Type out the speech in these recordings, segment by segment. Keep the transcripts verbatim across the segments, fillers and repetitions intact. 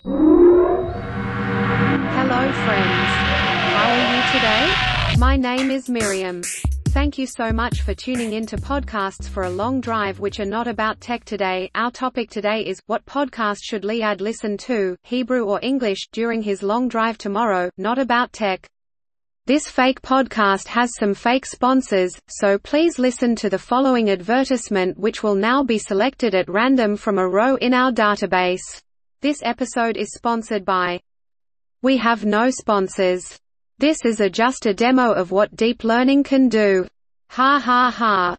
Hello friends. How are you today? My name is Miriam. Thank you so much for tuning in to podcasts for a long drive which are not about tech today. Our topic today is, what podcast should Liad listen to, Hebrew or English, during his long drive tomorrow, not about tech. This fake podcast has some fake sponsors, so please listen to the following advertisement which will now be selected at random from a row in our database. This episode is sponsored by. We have no sponsors. This is a just a demo of what deep learning can do. Ha ha ha.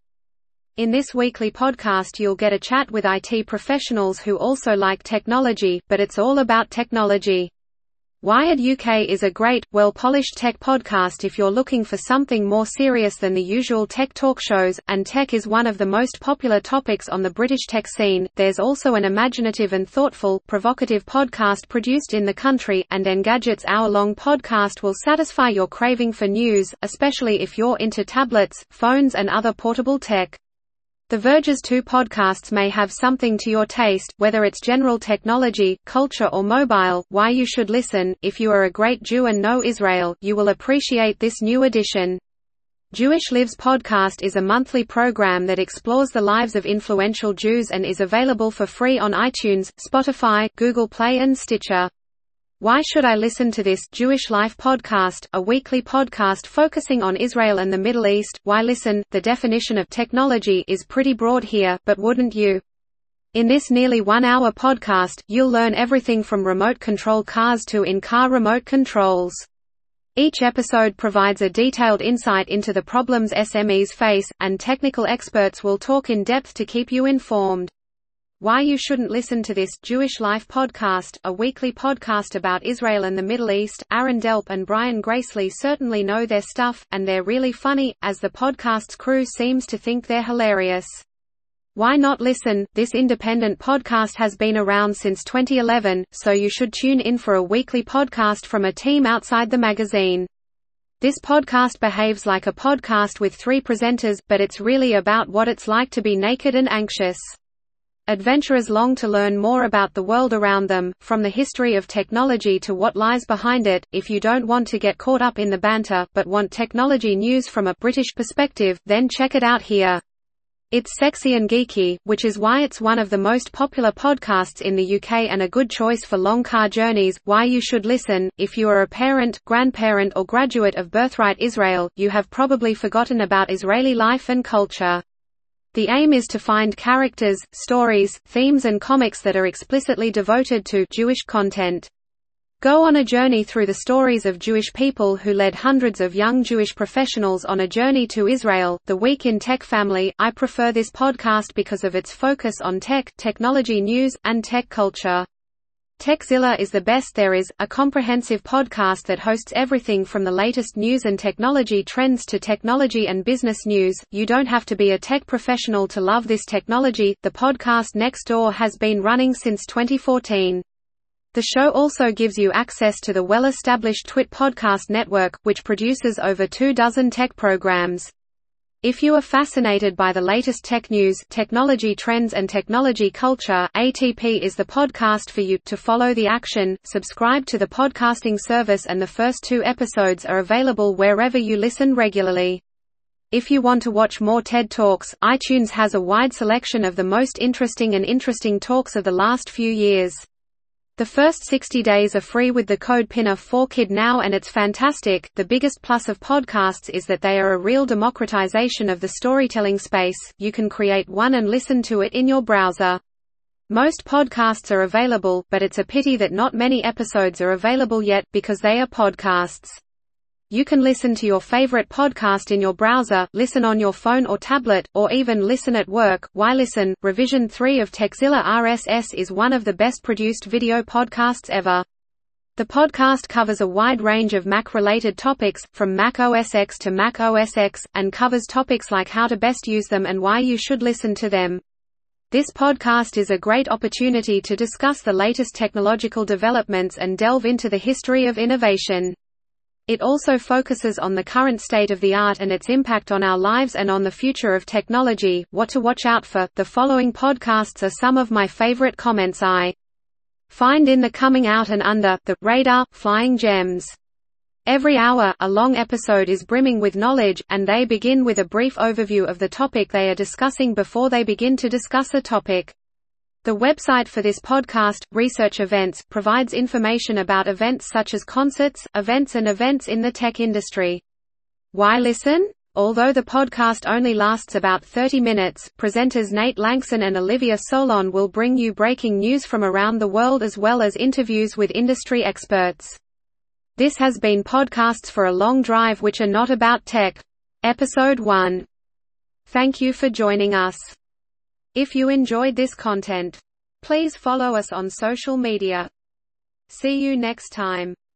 In this weekly podcast you'll get a chat with I T professionals who also like technology, but it's all about technology. Wired U K is a great, well-polished tech podcast if you're looking for something more serious than the usual tech talk shows, and tech is one of the most popular topics on the British tech scene. There's also an imaginative and thoughtful, provocative podcast produced in the country, and Engadget's hour-long podcast will satisfy your craving for news, especially if you're into tablets, phones and other portable tech. The Verge's two podcasts may have something to your taste, whether it's general technology, culture or mobile. Why you should listen. If you are a great Jew and know Israel, you will appreciate this new addition. Jewish Lives podcast is a monthly program that explores the lives of influential Jews and is available for free on iTunes, Spotify, Google Play and Stitcher. Why should I listen to this Jewish Life podcast, a weekly podcast focusing on Israel and the Middle East? Why listen? The definition of technology is pretty broad here, but wouldn't you? In this nearly one-hour podcast, you'll learn everything from remote control cars to in-car remote controls. Each episode provides a detailed insight into the problems S M Es face, and technical experts will talk in depth to keep you informed. Why you shouldn't listen to this Jewish Life podcast, a weekly podcast about Israel and the Middle East. Aaron Delp and Brian Gracely certainly know their stuff, and they're really funny, as the podcast's crew seems to think they're hilarious. Why not listen? This independent podcast has been around since twenty eleven, so you should tune in for a weekly podcast from a team outside the magazine. This podcast behaves like a podcast with three presenters, but it's really about what it's like to be naked and anxious. Adventurers long to learn more about the world around them, from the history of technology to what lies behind it. If you don't want to get caught up in the banter, but want technology news from a British perspective, then check it out here. It's sexy and geeky, which is why it's one of the most popular podcasts in the U K and a good choice for long car journeys. Why you should listen. If you are a parent, grandparent or graduate of Birthright Israel, you have probably forgotten about Israeli life and culture. The aim is to find characters, stories, themes and comics that are explicitly devoted to Jewish content. Go on a journey through the stories of Jewish people who led hundreds of young Jewish professionals on a journey to Israel. The Week in Tech family. I prefer this podcast because of its focus on tech, technology news, and tech culture. Techzilla is the best there is, a comprehensive podcast that hosts everything from the latest news and technology trends to technology and business news. You don't have to be a tech professional to love this technology. The podcast Next Door has been running since twenty fourteen. The show also gives you access to the well-established Twit podcast network, which produces over two dozen tech programs. If you are fascinated by the latest tech news, technology trends and technology culture, A T P is the podcast for you. To follow the action, subscribe to the podcasting service and the first two episodes are available wherever you listen regularly. If you want to watch more TED Talks, iTunes has a wide selection of the most interesting and interesting talks of the last few years. The first sixty days are free with the code P I N A four K I D now, and it's fantastic. The biggest plus of podcasts is that they are a real democratization of the storytelling space. You can create one and listen to it in your browser. Most podcasts are available, but it's a pity that not many episodes are available yet, because they are podcasts. You can listen to your favorite podcast in your browser, listen on your phone or tablet, or even listen at work. Why listen? Revision three of Techzilla R S S is one of the best produced video podcasts ever. The podcast covers a wide range of Mac-related topics, from Mac O S X to Mac O S X, and covers topics like how to best use them and why you should listen to them. This podcast is a great opportunity to discuss the latest technological developments and delve into the history of innovation. It also focuses on the current state of the art and its impact on our lives and on the future of technology. What to watch out for. The following podcasts are some of my favorite comments I Find in the coming out and under, the radar, flying gems. Every hour, a long episode is brimming with knowledge, and they begin with a brief overview of the topic they are discussing before they begin to discuss a topic. The website for this podcast, Research Events, provides information about events such as concerts, events and events in the tech industry. Why listen? Although the podcast only lasts about thirty minutes, presenters Nate Langson and Olivia Solon will bring you breaking news from around the world as well as interviews with industry experts. This has been Podcasts for a Long Drive which are not about tech. Episode one. Thank you for joining us. If you enjoyed this content, please follow us on social media. See you next time.